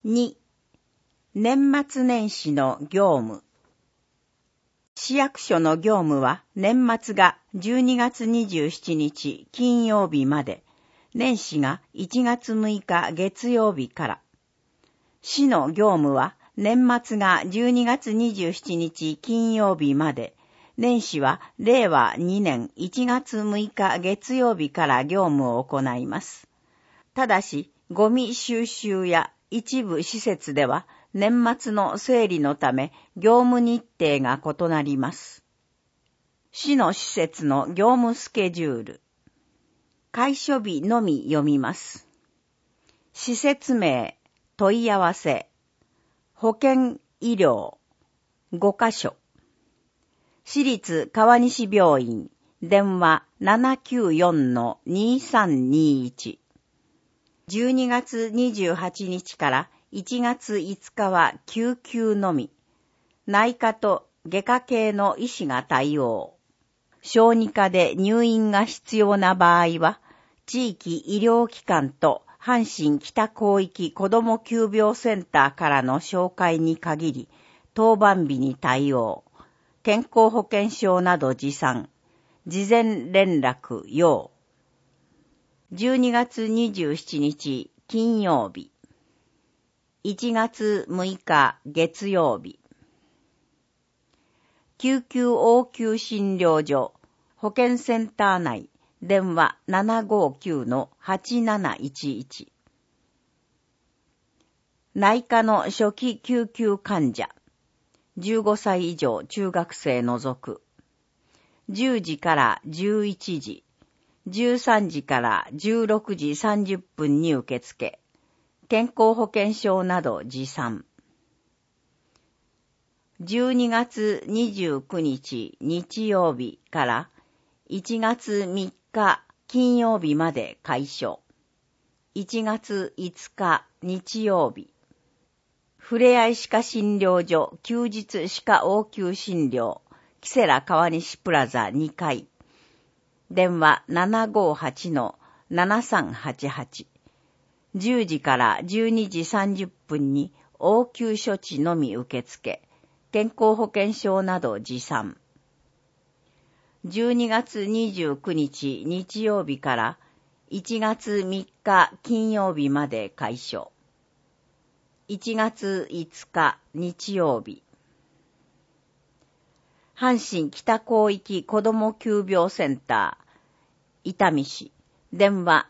2、年末年始の業務。市役所の業務は年末が12月27日金曜日まで、年始が1月6日月曜日から。市の業務は年末が12月27日金曜日まで、年始は令和2年1月6日月曜日から業務を行います。ただし、ゴミ収集や一部施設では年末の整理のため業務日程が異なります。市の施設の業務スケジュール。開所日のみ読みます。施設名、問い合わせ、保健医療、5カ所。市立川西病院、電話 794-2321。12月28日から1月5日は救急のみ。内科と外科系の医師が対応。小児科で入院が必要な場合は、地域医療機関と阪神北広域子ども急病センターからの紹介に限り、当番日に対応。健康保険証など持参。事前連絡要。12月27日金曜日。1月6日月曜日。救急応急診療所、保健センター内、電話 759-8711。内科の初期救急患者、15歳以上中学生除く。10時から11時。13時から16時30分に受付。健康保険証など持参。12月29日日曜日から1月3日金曜日まで開所。1月5日日曜日。ふれあい歯科診療所休日歯科応急診療。キセラ川西プラザ2階。電話 758-7388。10時から12時30分に応急処置のみ受付。健康保険証など持参。12月29日日曜日から1月3日金曜日まで開所。1月5日日曜日。阪神北広域子ども急病センター、伊丹市、電話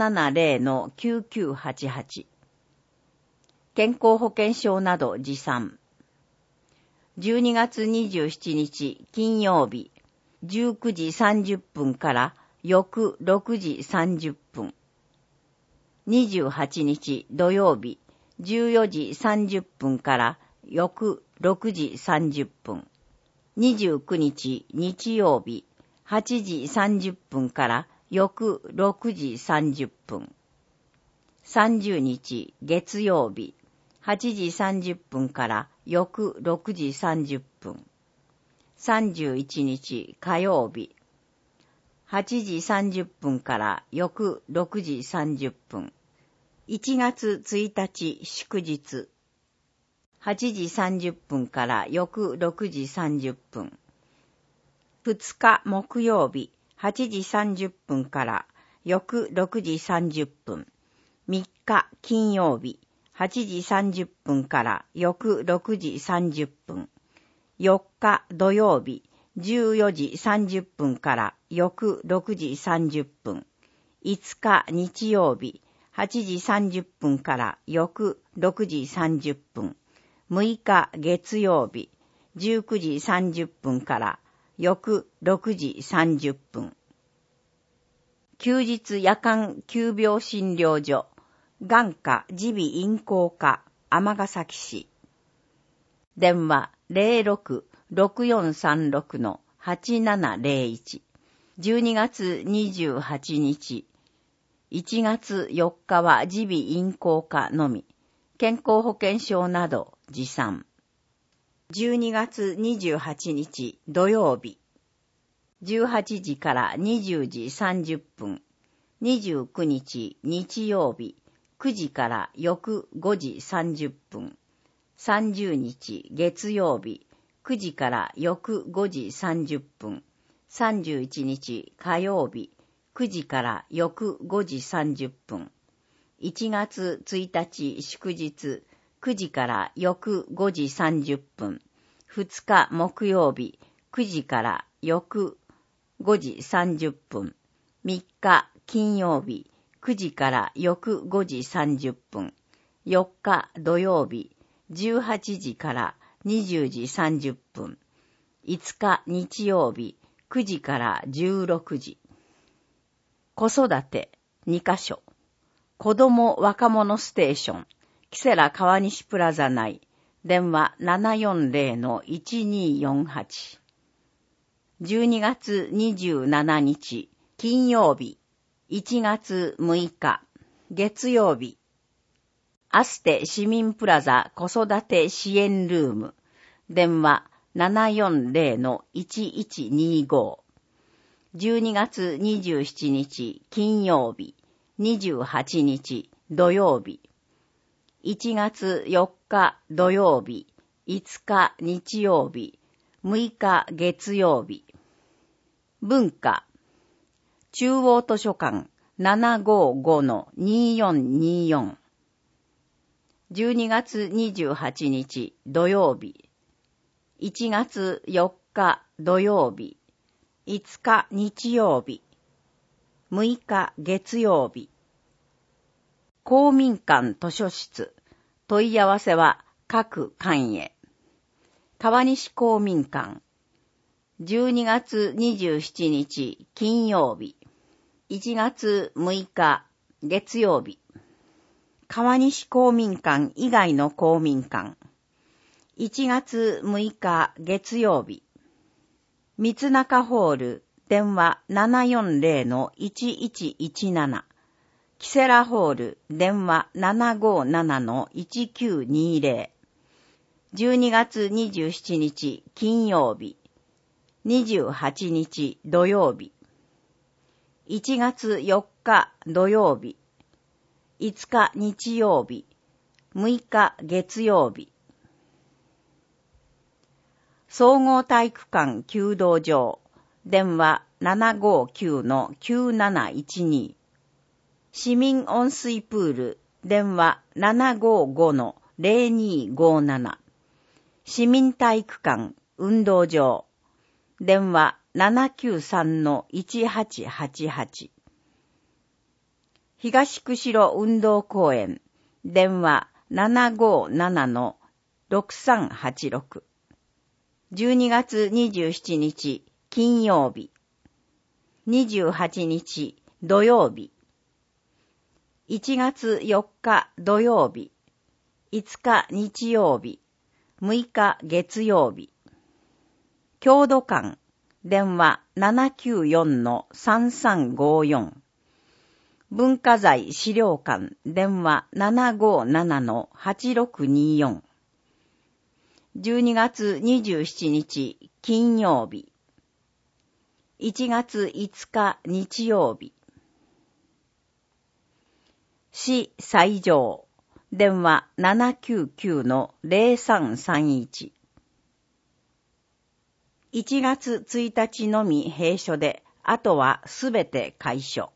770-9988。健康保険証など持参。12月27日金曜日、19時30分から翌6時30分。28日土曜日、14時30分から翌6時30分。29日日曜日、8時30分から翌6時30分。30日月曜日、8時30分から翌6時30分。31日火曜日、8時30分から翌6時30分。1月1日祝日。8時30分から翌6時30分。2日木曜日、8時30分から翌6時30分。3日金曜日、8時30分から翌6時30分。4日土曜日、14時30分から翌6時30分。5日日曜日、8時30分から翌6時30分。6日月曜日、19時30分から翌6時30分。休日夜間急病診療所、眼科耳鼻咽喉科、尼崎市。電話 06-6436-8701。12月28日。1月4日は耳鼻咽喉科のみ。健康保険証など持参。12月28日土曜日。18時から20時30分。29日日曜日。 9時から翌5時30分。30日月曜日、9時から翌5時30分。31日火曜日、9時から翌5時30分。1月1日祝日、9時から翌5時30分。2日木曜日、9時から翌5時30分。3日金曜日、9時から翌5時30分。4日土曜日、18時から20時30分。5日日曜日、9時から16時。子育て2カ所。子供若者ステーション、キセラ川西プラザ内、電話 740-1248。12月27日、金曜日、1月6日、月曜日。アステ市民プラザ子育て支援ルーム、電話 740-1125。12月27日金曜日、28日土曜日。1月4日土曜日、5日日曜日、6日月曜日。文化。中央図書館 755-2424。12月28日土曜日。1月4日土曜日。5日日曜日。6日月曜日。公民館図書室。問い合わせは各館へ。川西公民館。12月27日金曜日。1月6日月曜日。川西公民館以外の公民館。1月6日月曜日。三中ホール、電話 740-1117。キセラホール、電話 757-1920。12月27日金曜日。28日土曜日。1月4日土曜日。5日日曜日。6日月曜日。総合体育館弓道場、電話 759-9712。市民温水プール、電話 755-0257。市民体育館運動場、電話 793-1888。東釧路運動公園、電話 757-6386。12月27日金曜日。28日土曜日。1月4日土曜日。5日日曜日。6日月曜日。郷土館。電話 794-3354。文化財資料館。電話 757-8624。12月27日金曜日。1月5日日曜日。市西条。電話 799-0331。1月1日のみ閉所で、あとはすべて開所。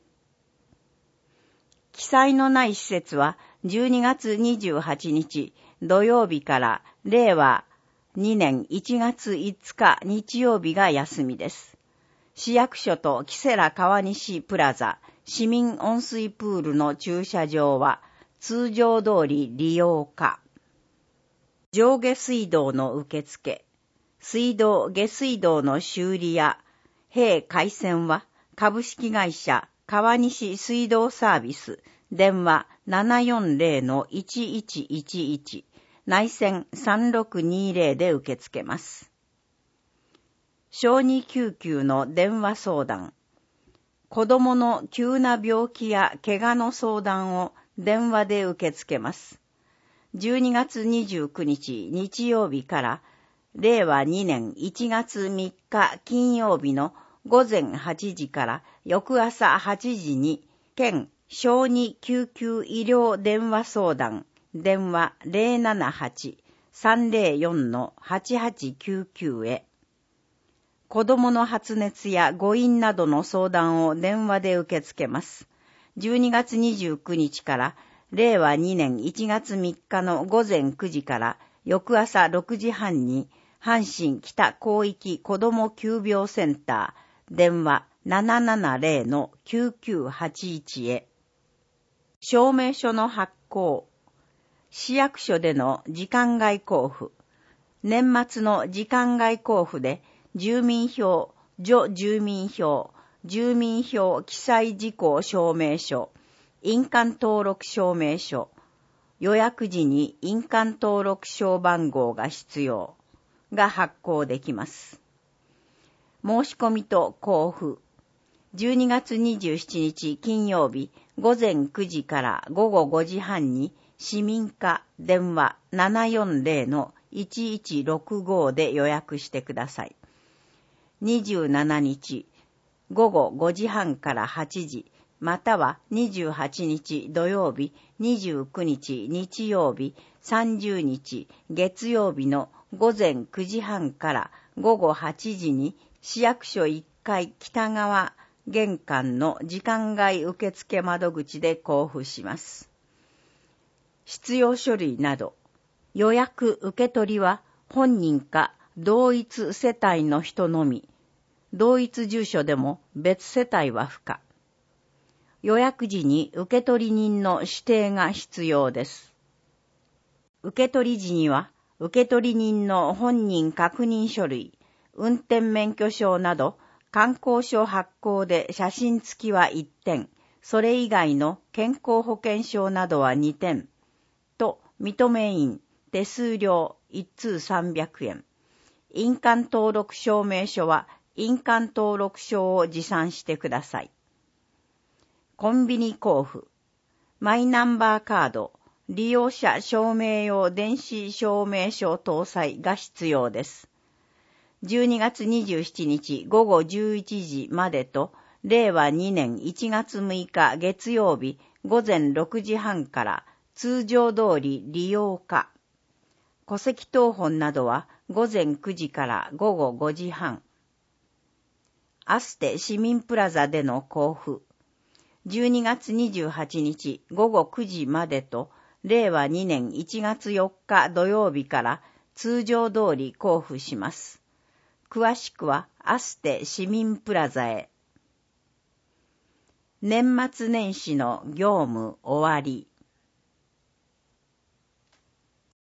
記載のない施設は12月28日土曜日から令和2年1月5日日曜日が休みです。市役所とキセラ川西プラザ市民温水プールの駐車場は通常通り利用可。上下水道の受付、水道下水道の修理や併回線は株式会社川西水道サービス電話 740-1111 内線3620で受け付けます。小児救急の電話相談、子供の急な病気や怪我の相談を電話で受け付けます。12月29日日曜日から令和2年1月3日金曜日の午前8時から翌朝8時に県小児救急医療電話相談、電話 078-304-8899 へ。子供の発熱や誤飲などの相談を電話で受け付けます。12月29日から令和2年1月3日の午前9時から翌朝6時半に阪神北広域子ども急病センター電話 770-9981 へ。証明書の発行。市役所での時間外交付。年末の時間外交付で住民票、除住民票、住民票記載事項証明書、印鑑登録証明書、予約時に印鑑登録証番号が必要が発行できます。申し込みと交付。12月27日金曜日午前9時から午後5時半に市民課電話 740-1165 で予約してください。27日午後5時半から8時、または28日土曜日、29日日曜日、30日月曜日の午前9時半から午後8時に市役所1階北側玄関の時間外受付窓口で交付します。必要書類など、予約受取は本人か同一世帯の人のみ、同一住所でも別世帯は不可。予約時に受取人の指定が必要です。受取時には受取人の本人確認書類、運転免許証など観光証発行で写真付きは1点、それ以外の健康保険証などは2点と認め印、手数料1通300円。印鑑登録証明書は印鑑登録証を持参してください。コンビニ交付。マイナンバーカード、利用者証明用電子証明書搭載が必要です。12月27日午後11時までと、令和2年1月6日月曜日午前6時半から通常通り利用可。戸籍謄本などは午前9時から午後5時半。アステ市民プラザでの交付。12月28日午後9時までと、令和2年1月4日土曜日から通常通り交付します。詳しくはアステ市民プラザへ。年末年始の業務終わり。